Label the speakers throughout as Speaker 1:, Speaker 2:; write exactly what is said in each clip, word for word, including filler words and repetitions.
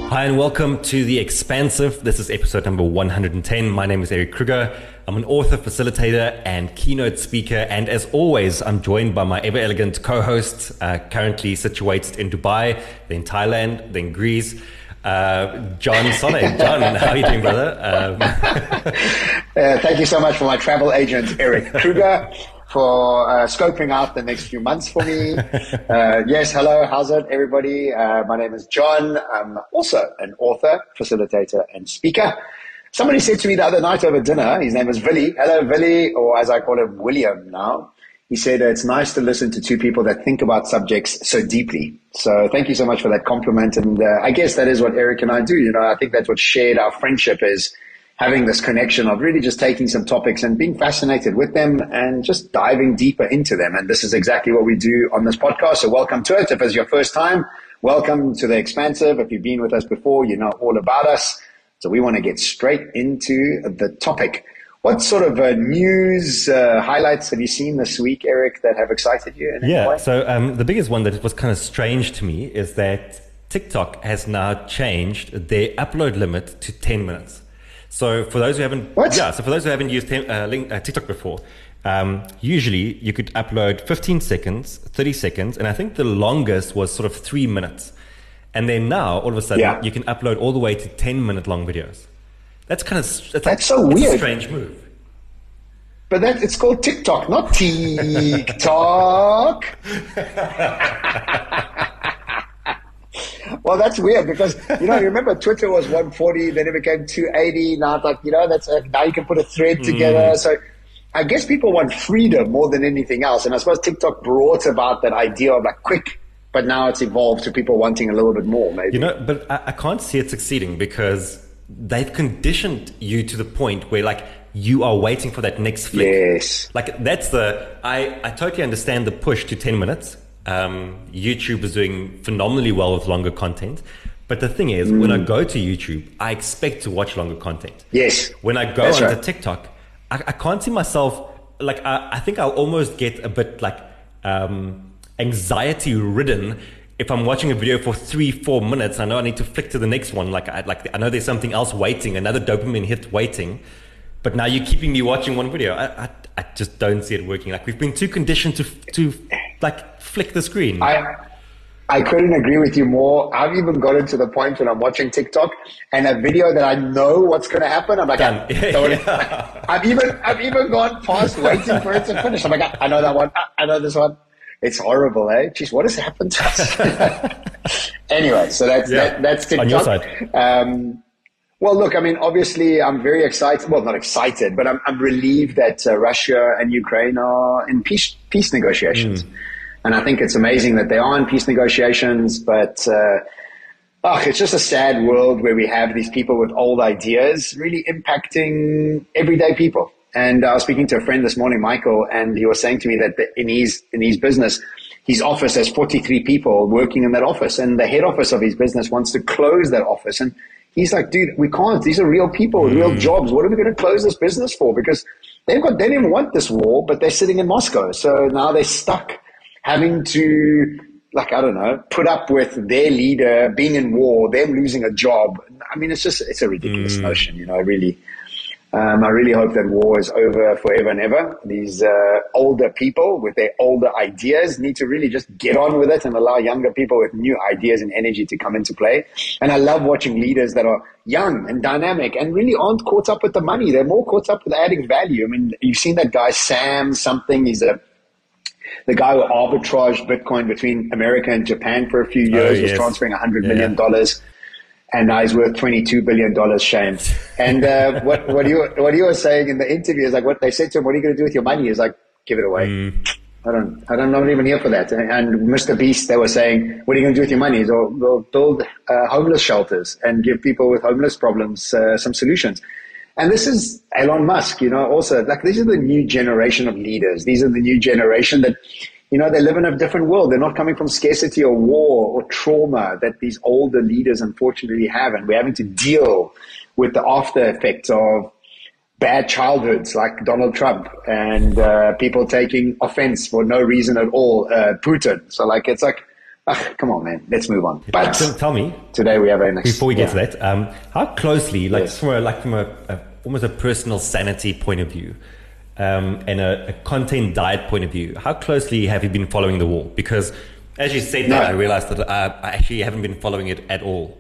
Speaker 1: Hi and welcome to The Expansive. This is episode number one hundred ten. My name is Eric Kruger. I'm an author, facilitator, and keynote speaker. And as always, I'm joined by my ever elegant co-host, uh, currently situated in Dubai, then Thailand, then Greece, uh, John Sonnet. John, how are you doing, brother? Um,
Speaker 2: uh, thank you so much for my travel agent, Eric Kruger, for uh, scoping out the next few months for me. Uh, yes, hello, how's it, everybody? Uh, my name is John. I'm also an author, facilitator, and speaker. Somebody said to me the other night over dinner, his name is Villy. Hello, Villy, or as I call him, William now. He said, it's nice to listen to two people that think about subjects so deeply. So thank you so much for that compliment. And uh, I guess that is what Eric and I do. You know, I think that's what shared our friendship is, having this connection of really just taking some topics and being fascinated with them and just diving deeper into them. And this is exactly what we do on this podcast. So welcome to it. If it's your first time, welcome to The Expansive. If you've been with us before, you know all about us. So we want to get straight into the topic. What sort of uh, news uh, highlights have you seen this week, Eric, that have excited you? In
Speaker 1: yeah,
Speaker 2: any way?
Speaker 1: so um, the biggest one that was kind of strange to me is that TikTok has now changed their upload limit to ten minutes. So for those who haven't,
Speaker 2: what?
Speaker 1: yeah, so for those who haven't used uh, link, uh, TikTok before, um, usually you could upload fifteen seconds, thirty seconds, and I think the longest was sort of three minutes. And then now, all of a sudden,
Speaker 2: yeah.
Speaker 1: you can upload all the way to ten minute long videos. That's kind of that's,
Speaker 2: that's so
Speaker 1: that's
Speaker 2: weird.
Speaker 1: A strange move.
Speaker 2: But that it's called TikTok, not TikTok. Well, that's weird because, you know, you remember Twitter was one forty, then it became two eighty. Now it's like, you know, that's a, now you can put a thread together. Mm. So I guess people want freedom more than anything else. And I suppose TikTok brought about that idea of like quick, but now it's evolved to people wanting a little bit more, maybe.
Speaker 1: You know, but I, I can't see it succeeding because they've conditioned you to the point where like you are waiting for that next flick.
Speaker 2: Yes.
Speaker 1: Like that's the, I, I totally understand the push to ten minutes. Um, YouTube is doing phenomenally well with longer content. But the thing is, mm. when I go to YouTube, I expect to watch longer content.
Speaker 2: Yes.
Speaker 1: When I go
Speaker 2: That's
Speaker 1: onto
Speaker 2: right.
Speaker 1: TikTok, I, I can't see myself, like, I, I think I'll almost get a bit like um, anxiety ridden if I'm watching a video for three, four minutes. I know I need to flick to the next one. Like, I, like, I know there's something else waiting, another dopamine hit waiting. But now you're keeping me watching one video. I, I, I just don't see it working. Like we've been too conditioned to, to like flick the screen.
Speaker 2: I, I couldn't agree with you more. I've even gotten to the point when I'm watching TikTok and a video that I know what's going to happen. I'm like, I, yeah. I've even, I've even gone past waiting for it to finish. I'm like, I, I know that one. I, I know this one. It's horrible, eh? Jeez, what has happened to us? Anyway, so that's, yeah. that, that's TikTok.
Speaker 1: On your side.
Speaker 2: Um, Well, look, I mean, obviously, I'm very excited. Well, not excited, but I'm, I'm relieved that uh, Russia and Ukraine are in peace peace negotiations. Mm. And I think it's amazing that they are in peace negotiations. But uh, oh, it's just a sad world where we have these people with old ideas really impacting everyday people. And I was speaking to a friend this morning, Michael, and he was saying to me that the, in his in his business, his office has forty-three people working in that office, and the head office of his business wants to close that office. And he's like, dude, we can't. These are real people with real jobs. What are we going to close this business for? Because they've got, they didn't want this war, but they're sitting in Moscow. So now they're stuck having to, like, I don't know, put up with their leader being in war, them losing a job. I mean, it's just, it's a ridiculous mm. notion, you know, really. Um, I really hope that war is over forever and ever. These uh, older people with their older ideas need to really just get on with it and allow younger people with new ideas and energy to come into play. And I love watching leaders that are young and dynamic and really aren't caught up with the money. They're more caught up with adding value. I mean, you've seen that guy, Sam something. He's a the guy who arbitraged Bitcoin between America and Japan for a few years, oh, yes. was transferring one hundred million dollars. Yeah. And now he's worth twenty-two billion dollars, shame. And uh, what, what, you, what you were saying in the interview is like what they said to him, what are you going to do with your money? He's like, give it away. Mm. I don't, I don't, I'm not even here for that. And, and Mister Beast, they were saying, what are you going to do with your money? He's like, we'll build uh, homeless shelters and give people with homeless problems uh, some solutions. And this is Elon Musk, you know, also, like, these are the new generation of leaders. These are the new generation that, you know, they live in a different world. They're not coming from scarcity or war or trauma that these older leaders unfortunately have. And we're having to deal with the after effects of bad childhoods like Donald Trump and uh, people taking offense for no reason at all, uh, Putin. So, like, it's like, Ugh, come on, man. Let's move on. But
Speaker 1: so tell me,
Speaker 2: today we have a next,
Speaker 1: before we get
Speaker 2: yeah.
Speaker 1: to that, um, how closely, like
Speaker 2: Yes.
Speaker 1: from a, like from a, a almost a personal sanity point of view, um, and a, a content diet point of view, how closely have you been following the war? Because as you said
Speaker 2: No.
Speaker 1: that, I realized that uh, I actually haven't been following it at all.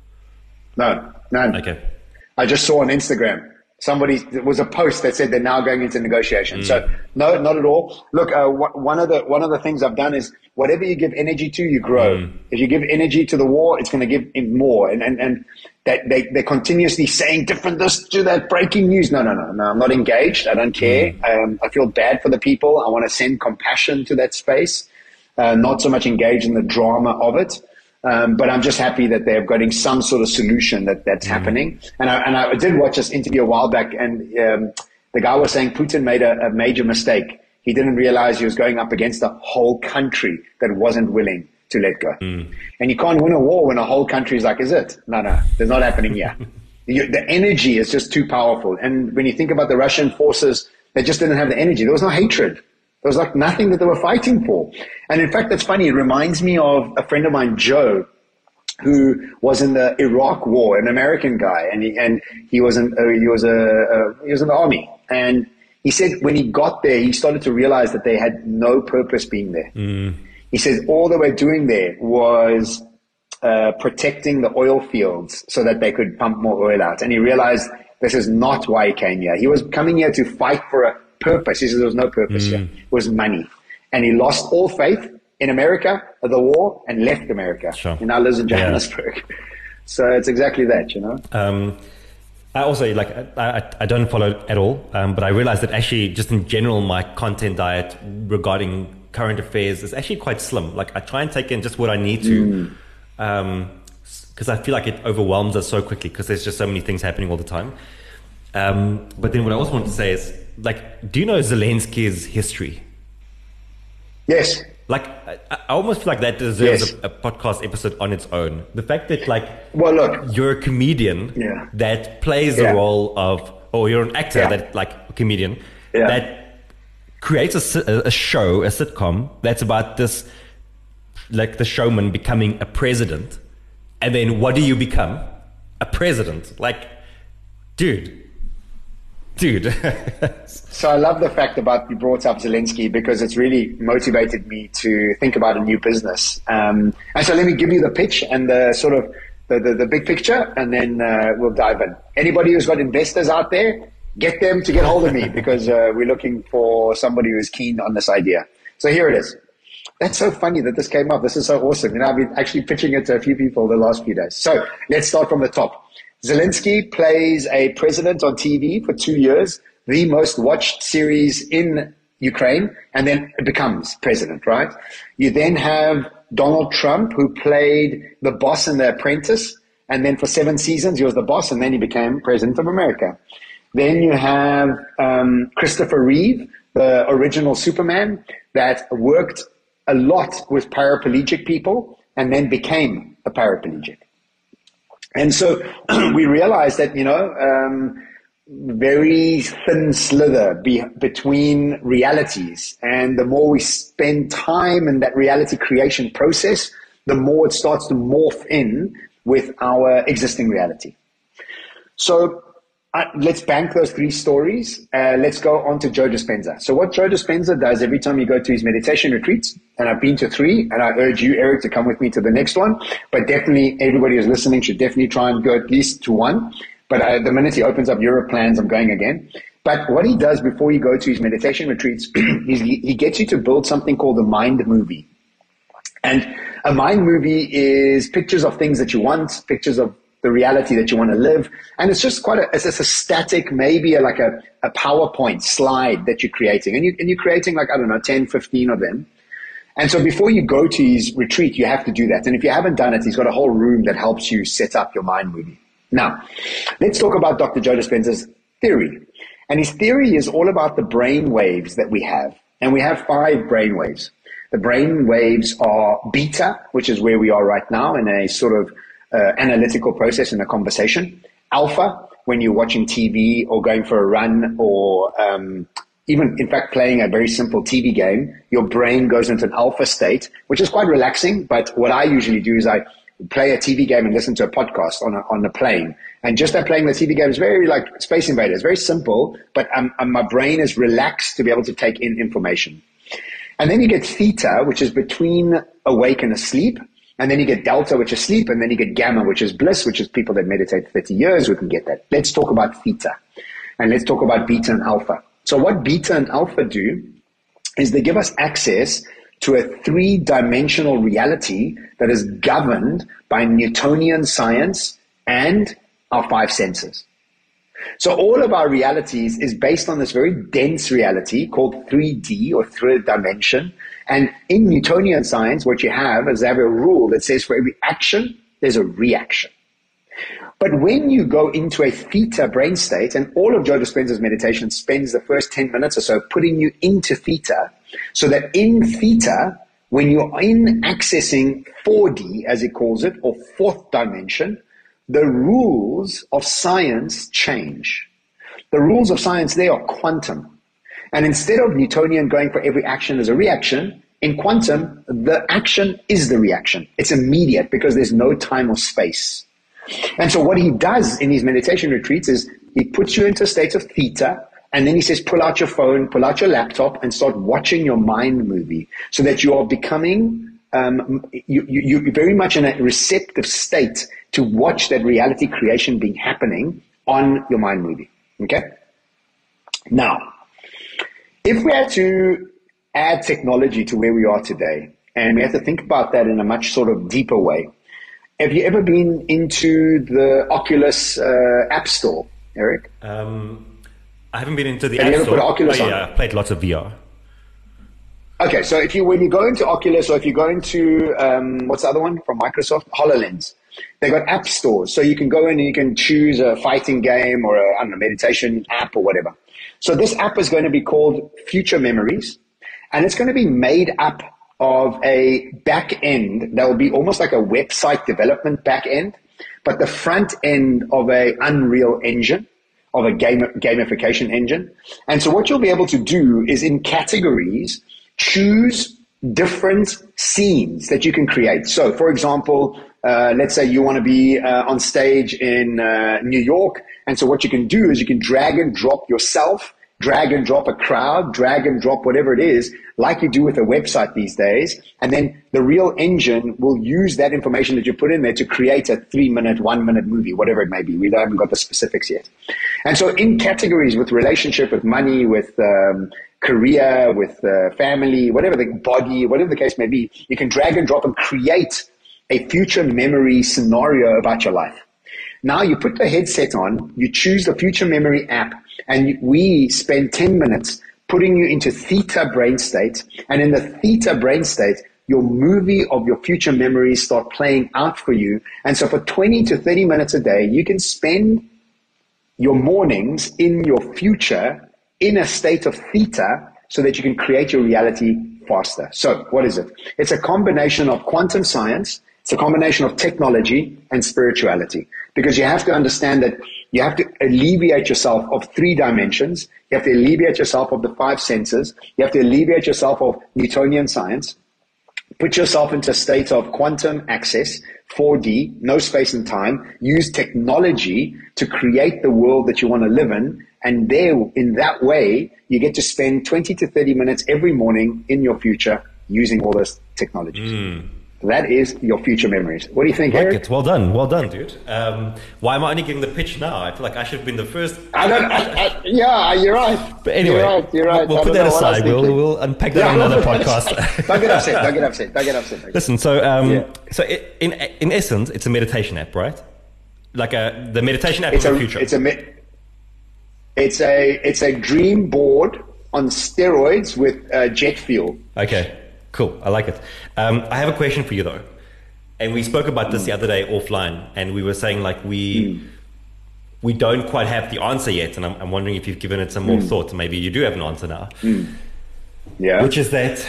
Speaker 2: No, none.
Speaker 1: Okay.
Speaker 2: I just saw on Instagram, somebody, there was a post that said they're now going into negotiations. Mm. So no, not at all. Look, uh, wh- one of the, one of the things I've done is whatever you give energy to, you grow. Mm. If you give energy to the war, it's going to give in more. And, and, and that they, they're continuously saying different this to that breaking news. No, no, no, no. I'm not engaged. I don't care. Mm. Um, I feel bad for the people. I want to send compassion to that space. Uh, not so much engaged in the drama of it. Um, but I'm just happy that they're getting some sort of solution that that's mm-hmm. happening. And I, and I did watch this interview a while back, and um, the guy was saying Putin made a, a major mistake. He didn't realize he was going up against a whole country that wasn't willing to let go. Mm. And you can't win a war when a whole country is like, is it? No, no, it's not happening yet. You, the energy is just too powerful. And when you think about the Russian forces, they just didn't have the energy. There was no hatred. There was like nothing that they were fighting for. And in fact, that's funny. It reminds me of a friend of mine, Joe, who was in the Iraq War, an American guy, and he, and he was in, uh, he was a, uh, he was in the army. And he said when he got there, he started to realize that they had no purpose being there. Mm. He says all they were doing there was uh, protecting the oil fields so that they could pump more oil out. And he realized this is not why he came here. He was coming here to fight for a purpose. He says there was no purpose mm. here. It was money. And he lost all faith in America, the war, and left America.
Speaker 1: Sure.
Speaker 2: He now lives in Johannesburg. Yeah. So it's exactly that, you know.
Speaker 1: Um, I also, like, I, I, I don't follow it at all, um, but I realized that actually, just in general, my content diet regarding current affairs is actually quite slim. Like, I try and take in just what I need to, mm. um, because I feel like it overwhelms us so quickly because there's just so many things happening all the time. Um, but then what I also want to say is, like, do you know Zelensky's history?
Speaker 2: Yes.
Speaker 1: Like, I, I almost feel like that deserves
Speaker 2: yes.
Speaker 1: a, a podcast episode on its own. The fact that, like,
Speaker 2: well, look,
Speaker 1: you're a comedian yeah. that plays the
Speaker 2: yeah.
Speaker 1: role of, or you're an actor
Speaker 2: yeah.
Speaker 1: that, like, a comedian
Speaker 2: yeah.
Speaker 1: that creates a, a show, a sitcom that's about this, like, the showman becoming a president. And then what do you become? A president. Like, dude. Dude.
Speaker 2: So I love the fact about you brought up Zelensky because it's really motivated me to think about a new business. Um, and so let me give you the pitch and the sort of the, the, the big picture, and then uh, we'll dive in. Anybody who's got investors out there, get them to get hold of me because uh, we're looking for somebody who's keen on this idea. So here it is. That's so funny that this came up. This is so awesome. You know, I've been actually pitching it to a few people the last few days. So let's start from the top. Zelensky plays a president on T V for two years, the most watched series in Ukraine, and then becomes president, right? You then have Donald Trump, who played the boss in The Apprentice, and then for seven seasons he was the boss, and then he became president of America. Then you have um, Christopher Reeve, the original Superman, that worked a lot with paraplegic people and then became a paraplegic. And so we realized that, you know, um, very thin slither be, between realities. And the more we spend time in that reality creation process, the more it starts to morph in with our existing reality. So uh, let's bank those three stories. Uh, let's go on to Joe Dispenza. So what Joe Dispenza does every time you go to his meditation retreats, and I've been to three, and I urge you, Eric, to come with me to the next one. But definitely, everybody who's listening should definitely try and go at least to one. But uh, the minute he opens up Europe plans, I'm going again. But what he does before you go to his meditation retreats, is he, he gets you to build something called the mind movie. And a mind movie is pictures of things that you want, pictures of the reality that you want to live. And it's just quite a, it's just a static, maybe a, like a, a PowerPoint slide that you're creating. And, you, and you're creating like, I don't know, ten, fifteen of them. And so before you go to his retreat, you have to do that. And if you haven't done it, he's got a whole room that helps you set up your mind movie. Now, let's talk about Doctor Joe Dispenza's theory. And his theory is all about the brain waves that we have. And we have five brain waves. The brain waves are beta, which is where we are right now in a sort of uh, analytical process in a conversation. Alpha, when you're watching T V or going for a run or um, even in fact playing a very simple T V game, your brain goes into an alpha state, which is quite relaxing. But what I usually do is I play a T V game and listen to a podcast on a, on the plane. And just by playing the T V game is very like Space Invaders, very simple, but um, um, my brain is relaxed to be able to take in information. And then you get theta, which is between awake and asleep. And then you get delta, which is sleep. And then you get gamma, which is bliss, which is people that meditate thirty years who can get that. Let's talk about theta. And let's talk about beta and alpha. So what beta and alpha do is they give us access to a three-dimensional reality that is governed by Newtonian science and our five senses. So all of our realities is based on this very dense reality called three D or third dimension. And in Newtonian science, what you have is they have a rule that says for every action, there's a reaction. But when you go into a theta brain state, and all of Joe Dispenza's meditation spends the first ten minutes or so putting you into theta, so that in theta, when you're in accessing four D, as he calls it, or fourth dimension, the rules of science change. The rules of science there are quantum. And instead of Newtonian going for every action as a reaction, in quantum, the action is the reaction. It's immediate because there's no time or space. And so what he does in his meditation retreats is he puts you into a state of theta, and then he says, pull out your phone, pull out your laptop, and start watching your mind movie so that you are becoming, um, you, you, you're very much in a receptive state to watch that reality creation being happening on your mind movie. Okay? Now, if we had to add technology to where we are today, and we have to think about that in a much sort of deeper way, have you ever been into the Oculus uh, App Store, Eric?
Speaker 1: Um, I haven't been into the
Speaker 2: have
Speaker 1: App
Speaker 2: you ever
Speaker 1: Store.
Speaker 2: Put Oculus
Speaker 1: oh,
Speaker 2: on?
Speaker 1: yeah, I've played lots of V R.
Speaker 2: Okay, so if you when you go into Oculus, or if you go into um, what's the other one from Microsoft, HoloLens, they got app stores, so you can go in and you can choose a fighting game or a I don't know, meditation app or whatever. So this app is going to be called Future Memories, and it's going to be made up of a back end that will be almost like a website development back end, but the front end of a Unreal Engine, of a game, gamification engine. And so what you'll be able to do is in categories, choose different scenes that you can create. So for example, uh, let's say you want to be uh, on stage in uh, New York. And so what you can do is you can drag and drop yourself, drag and drop a crowd, drag and drop whatever it is, like you do with a website these days. And then the Real Engine will use that information that you put in there to create a three minute, one minute movie, whatever it may be. We haven't got the specifics yet. And so in categories with relationship, with money, with um, career, with uh, family, whatever the body, whatever the case may be, you can drag and drop and create a future memory scenario about your life. Now you put the headset on, you choose the Future Memory app, and we spend ten minutes putting you into theta brain state. And in the theta brain state, your movie of your future memories start playing out for you. And so for twenty to thirty minutes a day, you can spend your mornings in your future in a state of theta so that you can create your reality faster. So what is it? It's a combination of quantum science. It's a combination of technology and spirituality, because you have to understand that you have to alleviate yourself of three dimensions. You have to alleviate yourself of the five senses. You have to alleviate yourself of Newtonian science. Put yourself into a state of quantum access, four D, no space and time. Use technology to create the world that you want to live in. And there, in that way, you get to spend twenty to thirty minutes every morning in your future using all those technologies. Mm. That is your future memories. What do you think,
Speaker 1: like
Speaker 2: Eric?
Speaker 1: It. Well done, well done, dude. Um, why am I only getting the pitch now? I feel like I should have been the first.
Speaker 2: I don't. I, I, yeah, you're right.
Speaker 1: But anyway,
Speaker 2: you're right. You're right.
Speaker 1: We'll, we'll put that aside. We'll, we'll unpack that yeah, in another podcast.
Speaker 2: Don't get upset. Don't get upset. Don't get upset.
Speaker 1: Listen. So, um, yeah. so it, in in essence, it's a meditation app, right? Like a the meditation app
Speaker 2: it's
Speaker 1: of
Speaker 2: a,
Speaker 1: the future.
Speaker 2: It's a. It's a. It's a dream board on steroids with uh, jet fuel.
Speaker 1: Okay. Cool. I like it. Um, I have a question for you though. And we spoke about this mm. the other day offline, and we were saying like we mm. we don't quite have the answer yet, and I'm, I'm wondering if you've given it some more mm. thought. Maybe you do have an answer now.
Speaker 2: Mm. Yeah.
Speaker 1: Which is that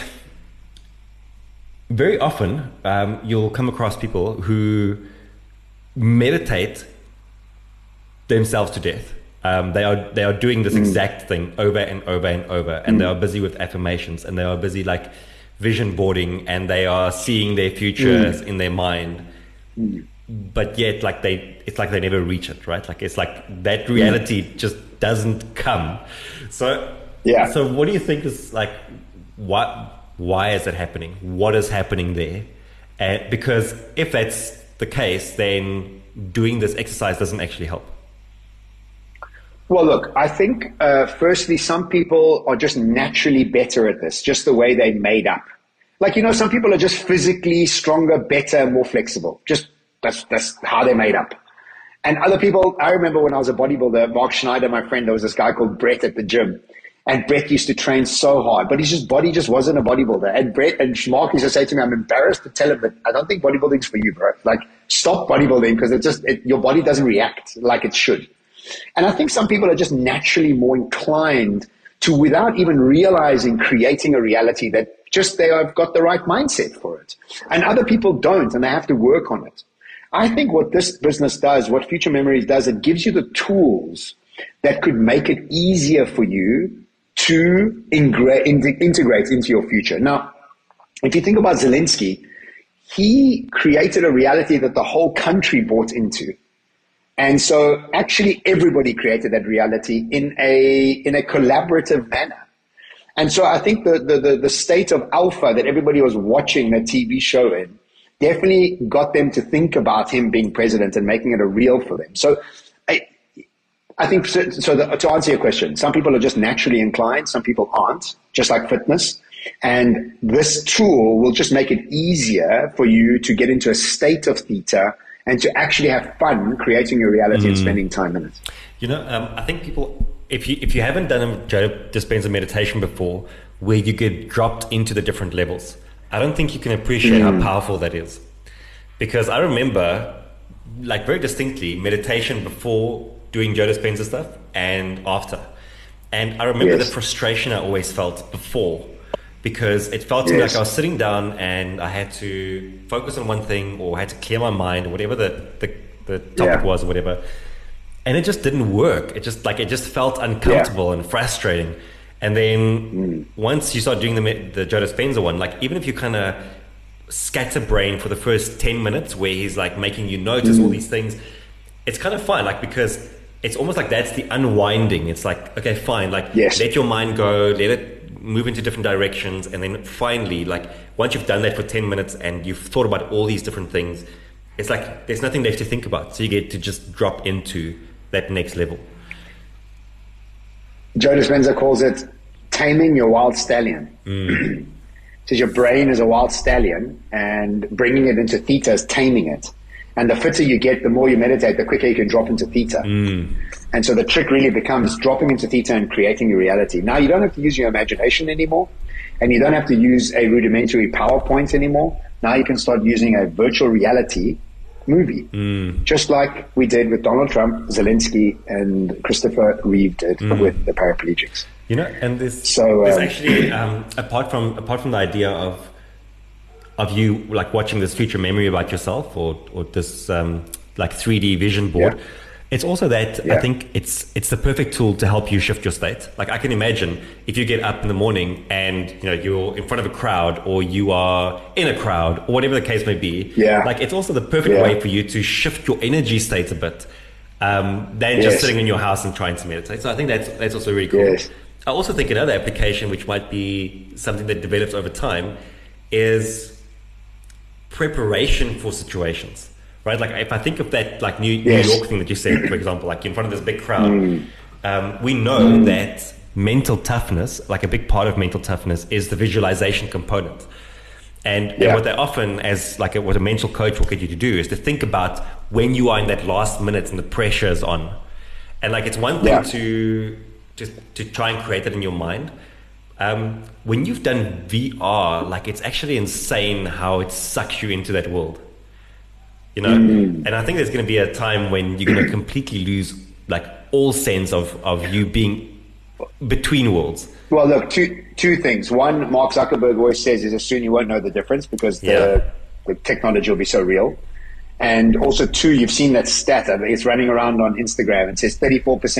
Speaker 1: very often um, you'll come across people who meditate themselves to death. Um, they are they are doing this exact thing over and over and over, and mm. they are busy with affirmations, and they are busy like vision boarding, and they are seeing their futures mm. in their mind. Mm. But yet, like they, it's like they never reach it, right? Like it's like that reality mm. just doesn't come. So yeah. So what do you think is like what? Why is it happening? What is happening there? And because if that's the case, then doing this exercise doesn't actually help.
Speaker 2: Well, look, I think, uh, firstly, some people are just naturally better at this, just the way they're made up. Like, you know, some people are just physically stronger, better, more flexible. Just that's, that's how they're made up. And other people, I remember when I was a bodybuilder, Mark Schneider, my friend, there was this guy called Brett at the gym. And Brett used to train so hard, but his just body just wasn't a bodybuilder. And Brett and Mark used to say to me, I'm embarrassed to tell him, but I don't think bodybuilding's for you, bro. Like, stop bodybuilding because it just, it, your body doesn't react like it should. And I think some people are just naturally more inclined to, without even realizing, creating a reality that just they have got the right mindset for it. And other people don't, and they have to work on it. I think what this business does, what Future Memories does, it gives you the tools that could make it easier for you to integrate into your future. Now, if you think about Zelensky, he created a reality that the whole country bought into. And so actually everybody created that reality in a, in a collaborative manner. And so I think the, the, the, the state of alpha that everybody was watching that T V show in definitely got them to think about him being president and making it a real for them. So I, I think, so, so the, to answer your question, some people are just naturally inclined, some people aren't, just like fitness. And this tool will just make it easier for you to get into a state of theta and to actually have fun creating your reality mm. and spending time in it.
Speaker 1: You know, um, I think people, if you if you haven't done a Joe Dispenza meditation before, where you get dropped into the different levels, I don't think you can appreciate mm. how powerful that is. Because I remember, like very distinctly, meditation before doing Joe Dispenza stuff and after. And I remember yes. the frustration I always felt before, because it felt to yes. me like I was sitting down and I had to focus on one thing, or I had to clear my mind, or whatever the, the, the topic yeah. was, or whatever. And it just didn't work. It just like, it just felt uncomfortable yeah. and frustrating. And then mm. once you start doing the, the Joe Dispenza one, like even if you kind of scatter brain for the first ten minutes where he's like making you notice mm. all these things, it's kind of fun. Like, because it's almost like that's the unwinding. It's like, okay, fine. Like yes. let your mind go, let it move into different directions, and then finally, like once you've done that for ten minutes and you've thought about all these different things, it's like there's nothing left to think about, so you get to just drop into that next level.
Speaker 2: Joe Dispenza calls it taming your wild stallion. Mm. Says your brain is a wild stallion, and bringing it into theta is taming it. And the fitter you get, the more you meditate, the quicker you can drop into theta. Mm. And so the trick really becomes dropping into theta and creating your reality. Now you don't have to use your imagination anymore, and you don't have to use a rudimentary PowerPoint anymore. Now you can start using a virtual reality movie, mm. just like we did with Donald Trump, Zelensky, and Christopher Reeve did mm. with the paraplegics.
Speaker 1: You know, and this,
Speaker 2: so,
Speaker 1: there's
Speaker 2: um,
Speaker 1: actually, um, apart from apart from the idea of of you like watching this future memory about yourself, or or this um, like three D vision board, yeah. it's also that yeah. I think it's it's the perfect tool to help you shift your state. Like I can imagine if you get up in the morning and you know you're in front of a crowd, or you are in a crowd, or whatever the case may be.
Speaker 2: Yeah.
Speaker 1: Like it's also the perfect yeah. way for you to shift your energy state a bit, um, than yes. just sitting in your house and trying to meditate. So I think that's that's also really cool.
Speaker 2: Yes.
Speaker 1: I also think another application, which might be something that develops over time, is preparation for situations, right? Like if I think of that, like New, yes. New York thing that you said, for example, like in front of this big crowd, mm. um, we know mm. that mental toughness, like a big part of mental toughness, is the visualization component. And, yeah. and what they often, as like a, what a mental coach will get you to do, is to think about when you are in that last minute and the pressure is on. And like it's one thing yeah. to just to try and create that in your mind. Um, when you've done V R, like it's actually insane how it sucks you into that world, you know? Mm. And I think there's going to be a time when you're going to completely lose like all sense of, of you being between worlds.
Speaker 2: Well, look, two, two things. One, Mark Zuckerberg always says is as soon you won't know the difference because the, yeah. the technology will be so real. And also two, you've seen that stat. I mean, it's running around on Instagram. It says thirty-four percent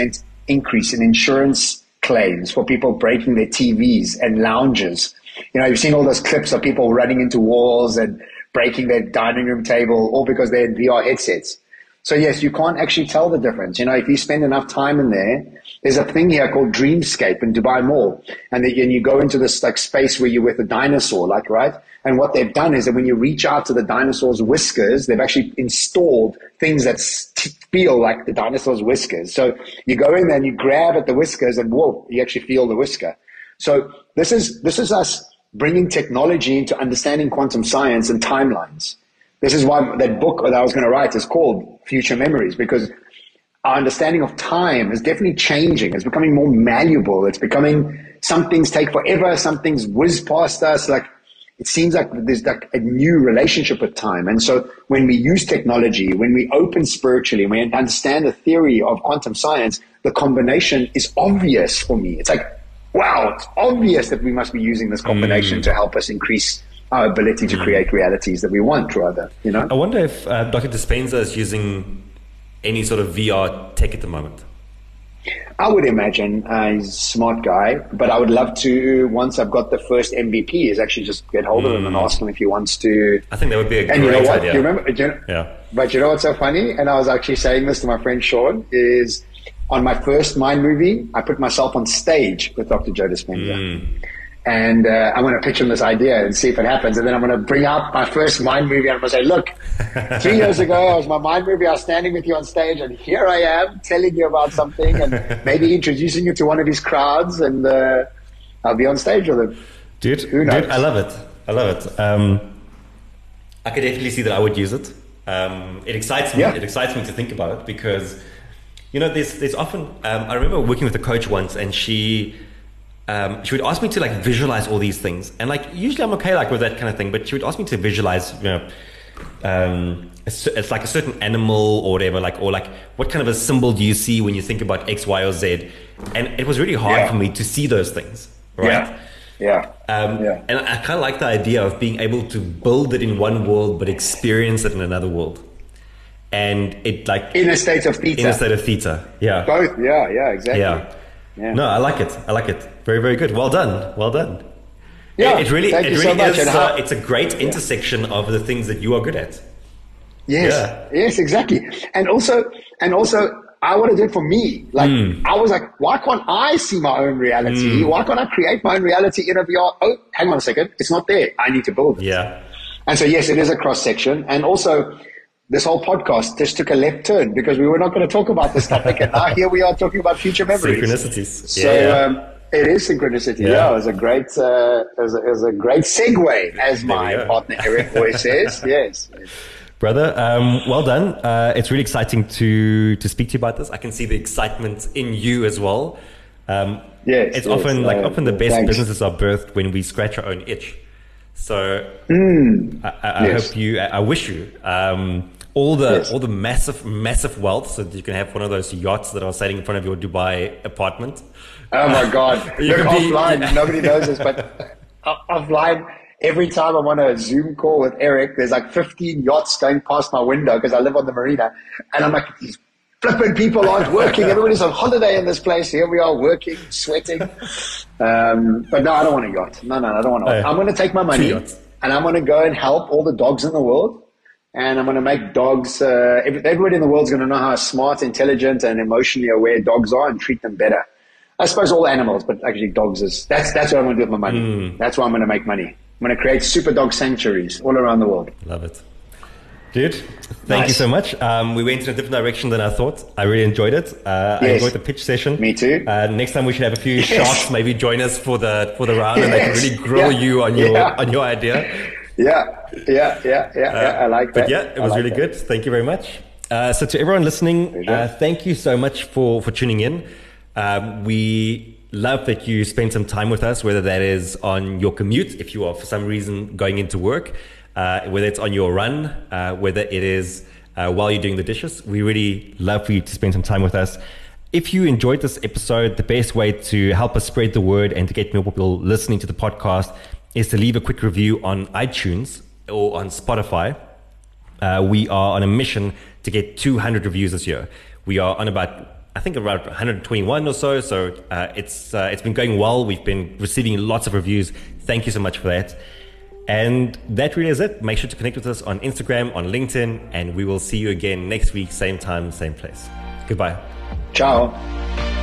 Speaker 2: increase in insurance claims for people breaking their T Vs and lounges. You know, you've seen all those clips of people running into walls and breaking their dining room table, all because they're in V R headsets. So yes, you can't actually tell the difference. You know, if you spend enough time in there, there's a thing here called Dreamscape in Dubai Mall. And then you go into this like space where you're with a dinosaur, like, right? And what they've done is that when you reach out to the dinosaur's whiskers, they've actually installed things that feel like the dinosaur's whiskers. So you go in there and you grab at the whiskers and whoa, you actually feel the whisker. So this is, this is us bringing technology into understanding quantum science and timelines. This is why that book that I was going to write is called Future Memories, because our understanding of time is definitely changing. It's becoming more malleable. It's becoming, some things take forever. Some things whiz past us. Like, it seems like there's like a new relationship with time. And so when we use technology, when we open spiritually, when we understand the theory of quantum science, the combination is obvious for me. It's like, wow, it's obvious that we must be using this combination mm. to help us increase our ability to create realities that we want, rather, you know?
Speaker 1: I wonder if uh, Doctor Dispenza is using any sort of V R tech at the moment.
Speaker 2: I would imagine uh, he's a smart guy, but I would love to, once I've got the first M V P, is actually just get hold of him mm. and ask him if he wants to.
Speaker 1: I think that would be a
Speaker 2: and
Speaker 1: great
Speaker 2: you know what?
Speaker 1: idea.
Speaker 2: You remember, you know,
Speaker 1: yeah.
Speaker 2: But you know what's so funny? And I was actually saying this to my friend Sean, is on my first Mind movie, I put myself on stage with Doctor Joe Dispenza. Mm. And uh, I'm going to pitch him this idea and see if it happens. And then I'm going to bring out my first Mind movie and I'm going to say, look, three years ago, I was my Mind movie. I was standing with you on stage and here I am telling you about something and maybe introducing you to one of these crowds and uh, I'll be on stage with him.
Speaker 1: Dude, dude, I love it. I love it. Um, I could definitely see that I would use it. Um, it excites me. Yeah. It excites me to think about it because, you know, there's, there's often, um, I remember working with a coach once and she... Um, she would ask me to like visualize all these things, and like usually I'm okay like with that kind of thing. But she would ask me to visualize, you know, um, it's, it's like a certain animal or whatever, like or like what kind of a symbol do you see when you think about X, Y, or Z? And it was really hard yeah. for me to see those things, right?
Speaker 2: Yeah, yeah.
Speaker 1: Um,
Speaker 2: yeah.
Speaker 1: And I kind of like the idea of being able to build it in one world but experience it in another world, and it like
Speaker 2: in a state of theta.
Speaker 1: In a state of theta, yeah.
Speaker 2: Both, yeah, yeah, exactly.
Speaker 1: Yeah.
Speaker 2: Yeah.
Speaker 1: No, I like it. I like it. Very, very good. Well done. Well done.
Speaker 2: Yeah,
Speaker 1: it, it really,
Speaker 2: thank
Speaker 1: it
Speaker 2: you
Speaker 1: really
Speaker 2: so much.
Speaker 1: is.
Speaker 2: How,
Speaker 1: uh, it's a great yeah. intersection of the things that you are good at.
Speaker 2: Yes, yeah. yes, exactly. And also, and also, I want to do it for me. Like, mm. I was like, why can't I see my own reality? Mm. Why can't I create my own reality in a V R? Oh, hang on a second. It's not there. I need to build it.
Speaker 1: Yeah.
Speaker 2: And so, yes, it is a cross section. And also, this whole podcast just took a left turn because we were not going to talk about this topic. And now here we are talking about future memories.
Speaker 1: Synchronicities.
Speaker 2: So
Speaker 1: yeah.
Speaker 2: um, it is synchronicity. Yeah, yeah it was a great, uh, it, was a, it was a great segue, as there my partner Eric always says. Yes.
Speaker 1: Brother, um, well done. Uh, it's really exciting to to speak to you about this. I can see the excitement in you as well. Um,
Speaker 2: yes.
Speaker 1: It's
Speaker 2: yes,
Speaker 1: often like
Speaker 2: uh,
Speaker 1: often the best
Speaker 2: thanks.
Speaker 1: businesses are birthed when we scratch our own itch. So
Speaker 2: mm,
Speaker 1: I, I
Speaker 2: yes.
Speaker 1: hope you, I, I wish you. Um, all the
Speaker 2: yes.
Speaker 1: all the massive massive wealth so that you can have one of those yachts that are sailing in front of your Dubai apartment.
Speaker 2: Oh my God!
Speaker 1: You
Speaker 2: Look,
Speaker 1: could be-
Speaker 2: offline, nobody knows this, but offline, every time I'm on a Zoom call with Eric, there's like fifteen yachts going past my window because I live on the marina, and I'm like, these flipping people aren't working. Everybody's on holiday in this place. Here we are working, sweating. Um, but no, I don't want a yacht. No, no, I don't want a yacht.
Speaker 1: Oh,
Speaker 2: I'm going to take my money and I'm going to go and help all the dogs in the world. And I'm going to make dogs, uh, everybody in the world is going to know how smart, intelligent, and emotionally aware dogs are and treat them better. I suppose all animals, but actually dogs is, that's, that's what I'm going to do with my money. Mm. That's why I'm going to make money. I'm going to create super dog sanctuaries all around the world.
Speaker 1: Love it. Dude, thank
Speaker 2: nice.
Speaker 1: you so much. Um, we went in a different direction than I thought. I really enjoyed it. Uh,
Speaker 2: yes.
Speaker 1: I enjoyed the pitch session.
Speaker 2: Me too.
Speaker 1: Uh, next time we should have a few
Speaker 2: yes.
Speaker 1: sharks maybe join us for the for the round, yes. and they can really grill yeah. you on your
Speaker 2: yeah.
Speaker 1: on your idea.
Speaker 2: Yeah, yeah, yeah, yeah. Uh, yeah. I like that.
Speaker 1: But yeah, it was like really that. good. Thank you very much. Uh, so to everyone listening, uh, thank you so much for for tuning in. Um, we love that you spend some time with us, whether that is on your commute, if you are for some reason going into work. Uh, whether it's on your run, uh, whether it is uh, while you're doing the dishes. We really love for you to spend some time with us. If you enjoyed this episode, the best way to help us spread the word and to get more people listening to the podcast is to leave a quick review on iTunes or on Spotify. Uh, we are on a mission to get two hundred reviews this year. We are on about I think around one hundred twenty-one or so. So uh, it's uh, it's been going well. We've been receiving lots of reviews. Thank you so much for that. And that really is it. Make sure to connect with us on Instagram, on LinkedIn, and we will see you again next week, same time, same place. Goodbye.
Speaker 2: Ciao.